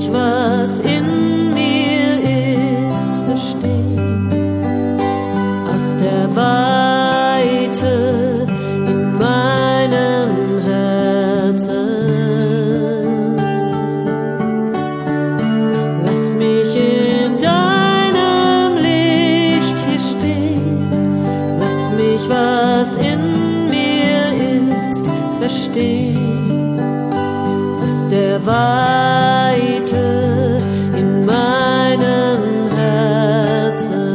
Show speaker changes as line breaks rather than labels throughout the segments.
mich, was in mir ist, verstehen. Aus der Weite in meinem Herzen. Lass mich in deinem Licht hier stehen. Lass mich, was in mir ist, verstehen. Aus der Weite in meinem Herzen.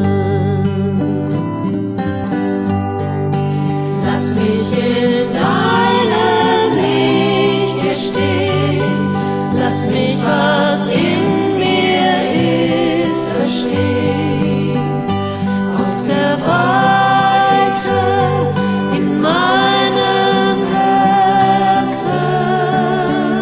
Lass mich in deinem Licht hier stehen. Lass mich, was in mir ist, verstehen. Aus der Weite in meinem Herzen.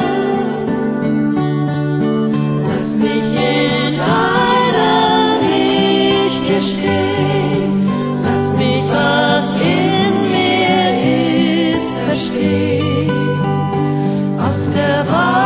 Lass mich in deinem Licht hier stehen. Lass mich, was in mir ist, verstehen. Aus der Weite